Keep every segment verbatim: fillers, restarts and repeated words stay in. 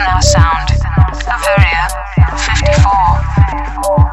now sound Averia fifty-four.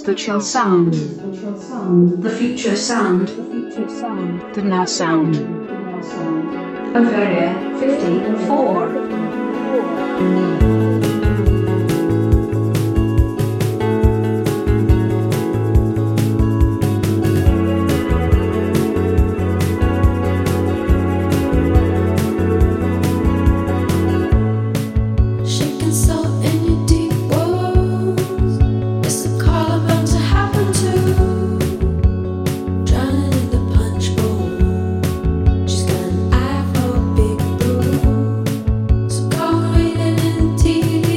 the chill sound, the future sound, the now sound. Bavaria fifty-four. T V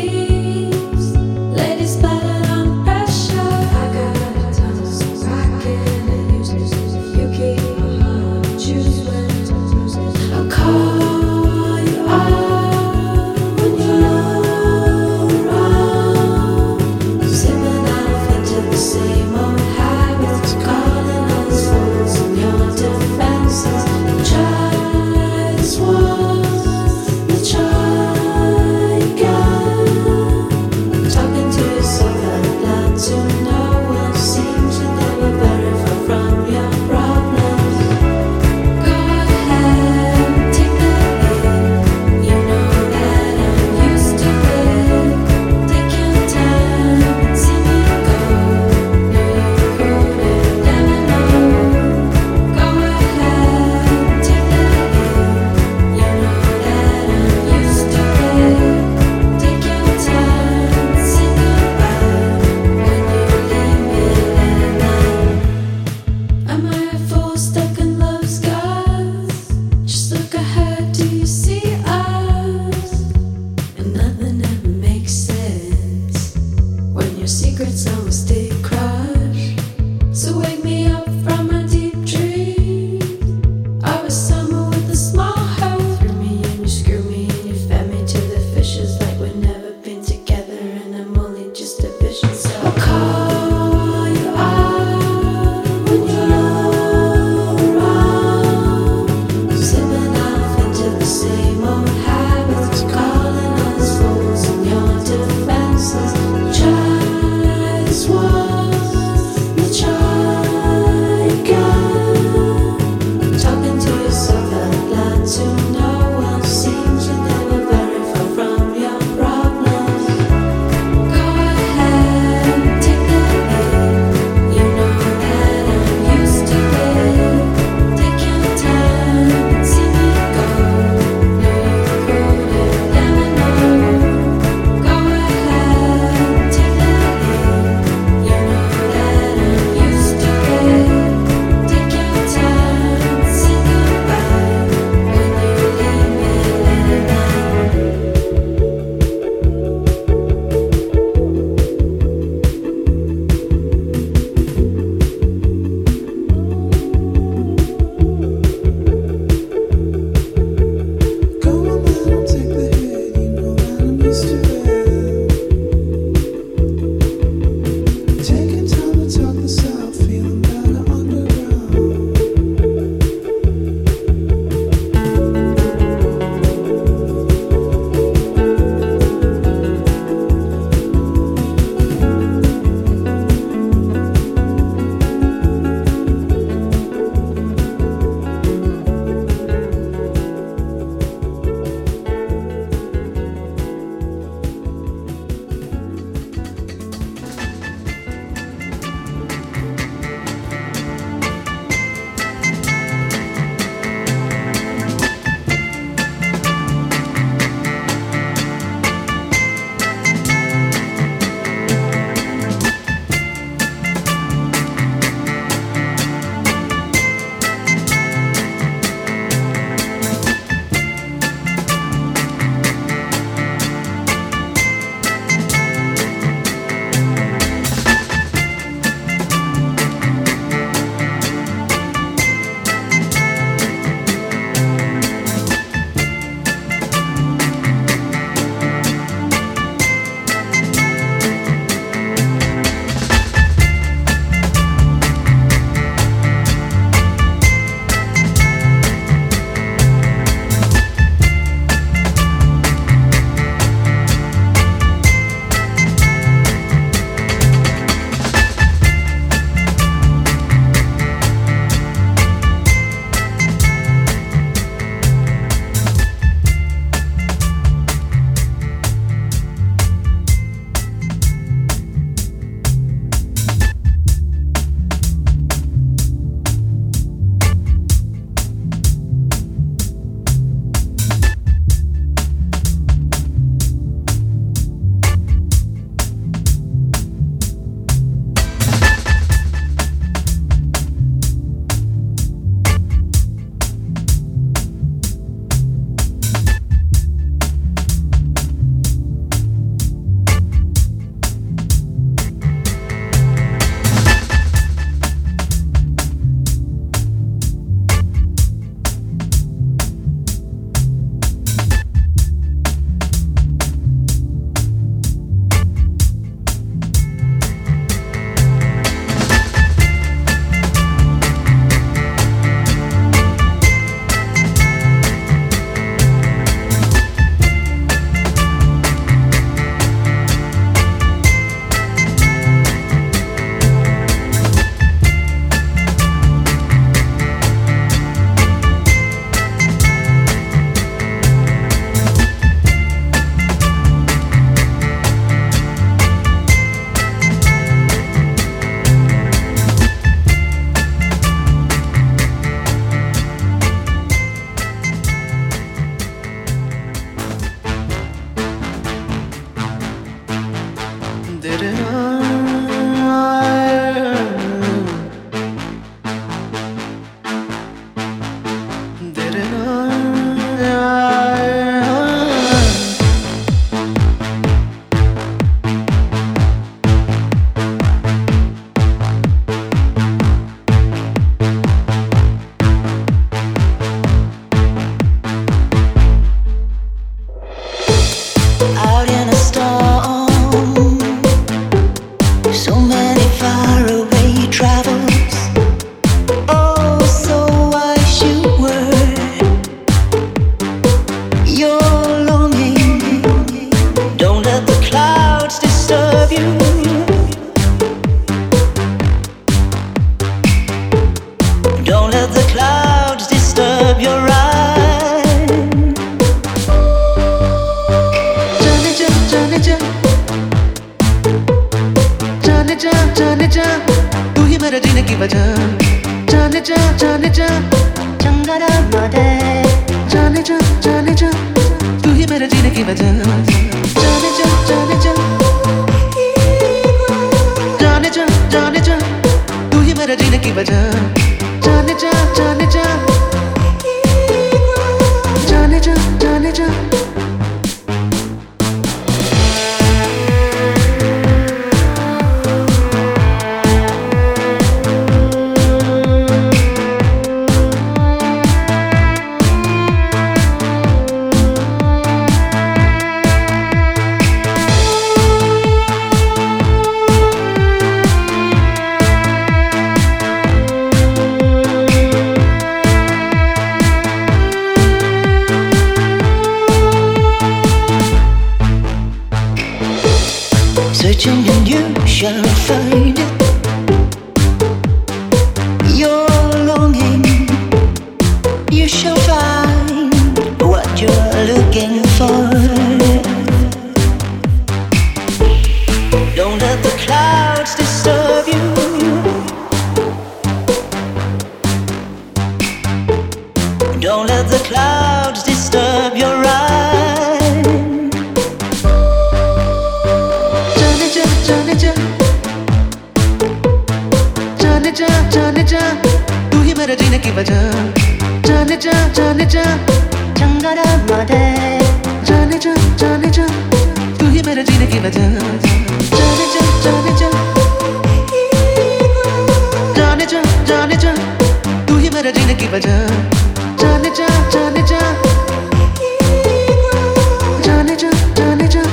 let the clouds disturb your ride. Johnny Jump, Johnny Jump, Johnny Jump, Johnny Jump, तू ही मेरे जीने की वजह. Johnny Jump, Johnny Jump, चंगारा मादे. Johnny Jump, Johnny Jump, तू ही मेरे जीने की वजह. Johnny Jump, Johnny Jump, Johnny Jump, Johnny Jump, तू ही मेरे जीने की वजह. Johnny Jump, Johnny Jump, Johnny Jump, Johnny Jump. Searching and you shall find it. Your longing, you shall find what you're looking for. Don't let the clouds disturb you. Don't let the clouds disturb your ride. Johnny Jump, Johnny Jump, Johnny Jump, Johnny Jump, तू ही मेरे जीने की वजह. Johnny Jump, Johnny Jump, चंगारा मादे. Johnny Jump, Johnny Jump, तू ही मेरे जीने की वजह. Johnny Jump, Johnny Jump, Johnny Jump, Johnny Jump, तू ही मेरे जीने की वजह. Johnny Jump, Johnny Jump, Johnny Jump, Johnny Jump.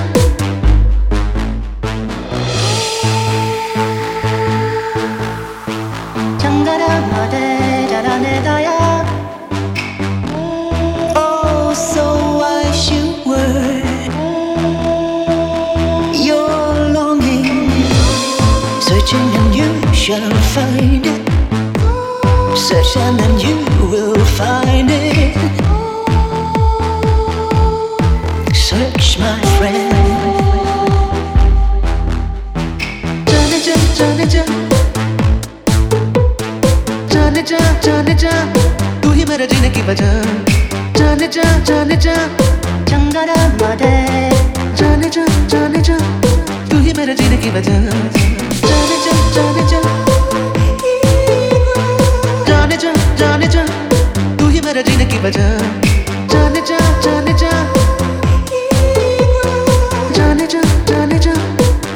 Oh, so wise you were. You're longing, searching and you shall find it. Search and then you will find it. Search, my friend. Johnny Jump, Johnny Jump, Johnny Jump, Johnny Jump, तू ही मेरे जीने की वजह. Johnny Jump, Johnny Jump, चंगारा मादे. Johnny Jump, Johnny Jump, तू ही मेरे जीने की वजह. Johnny Jump, Johnny Jump, Johnny Jump, Johnny Jump, तू ही मेरे जीने की वजह. Johnny Jump, Johnny Jump, Johnny Jump, Johnny Jump.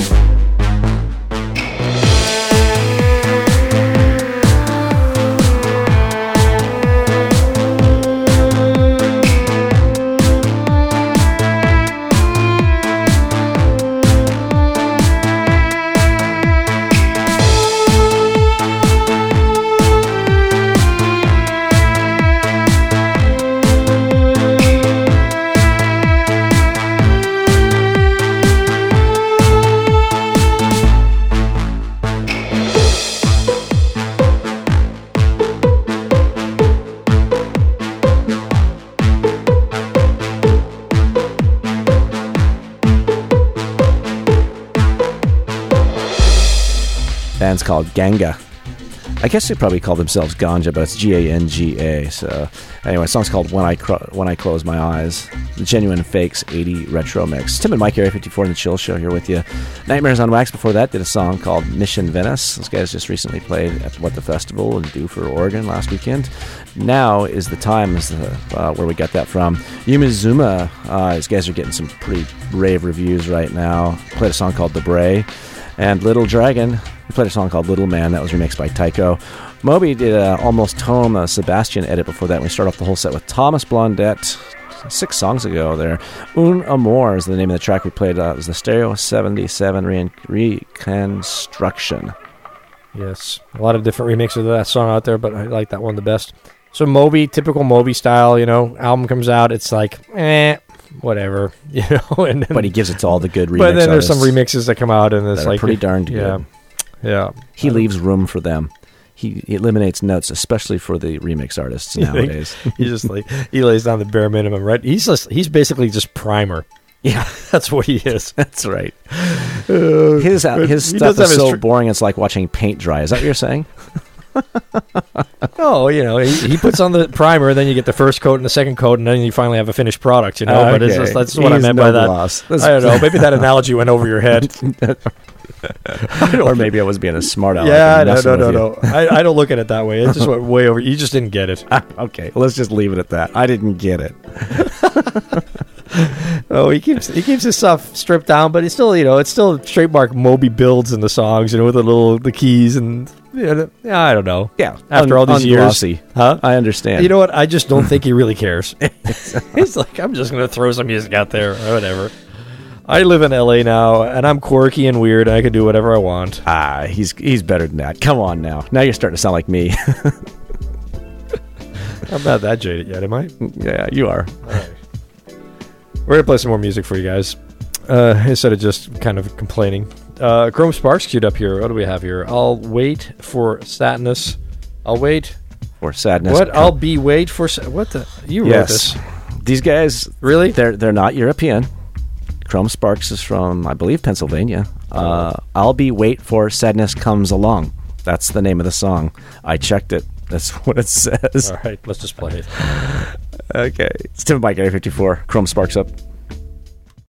Band's called Ganga. I guess they probably call themselves Ganja, but it's G A N G A. So anyway, the song's called When I Cro- When I Close My Eyes. The Genuine Fakes eighty Retro Mix. Tim and Mike, Area fifty-four in the Chill Show here with you. Nightmares on Wax before that did a song called Mission Venice. Those guys just recently played at What the Festival in Duffer, Oregon last weekend. Now is the time is the, uh, where we got that from. Yumizuma. Uh, these guys are getting some pretty rave reviews right now. Played a song called The Bray. And Little Dragon, we played a song called Little Man. That was remixed by Tycho. Moby did a Almost Home, a Sebastian edit before that. We start off the whole set with Thomas Blondette, six songs ago there. Un Amor is the name of the track we played. Uh, it was the Stereo seventy-seven re- Reconstruction. Yes, a lot of different remixes of that song out there, but I like that one the best. So Moby, typical Moby style, you know, album comes out, it's like, eh, whatever, you know. And then, but he gives it to all the good remixes. But then there's some remixes that come out, and it's like pretty darn good. Yeah, yeah. He leaves room for them. he eliminates notes, especially for the remix artists nowadays. He just like he lays down the bare minimum, right? He's just, he's basically just primer. Yeah, that's what he is. That's right. Uh, his uh, his he stuff does have is so his tr- boring. It's like watching paint dry. Is that what you're saying? Oh, you know, he, he puts on the primer, then you get the first coat and the second coat, and then you finally have a finished product. You know, Uh, but it's okay. just, that's what He's I meant no by that. gloss. That's- I don't know. Maybe that analogy went over your head. Or maybe I was being a smart aleck. Yeah, and no, messing no, no, with no. I, I don't look at it that way. It just went way over. You just didn't get it. you. Okay, let's just leave it at that. I didn't get it. Oh, he keeps he keeps his stuff stripped down, but it's still, you know, it's still trademark Moby builds in the songs, you know, with the little the keys and yeah, the- yeah I don't know. Yeah, After all these years, unglossy. huh? I understand. You know what? I just don't think he really cares. He's like, I'm just gonna throw some music out there or whatever. I live in L A now, and I'm quirky and weird, and I can do whatever I want. Ah, he's he's better than that. Come on now. Now you're starting to sound like me. I'm not that jaded yet, am I? Yeah, you are. We're gonna play some more music for you guys, uh, instead of just kind of complaining. Uh, Chrome Sparks queued up here. What do we have here? I'll wait for sadness. I'll wait. Or sadness. What? I'll be wait for sa- what the? You wrote Yes. this. These guys, Really? they're they're not European. Chrome Sparks is from, I believe, Pennsylvania. Uh, I'll be wait for sadness comes along. That's the name of the song. I checked it. That's what it says. All right, let's just play it. Okay. It's Tim and Mike, Area fifty-four. Chrome Sparks up.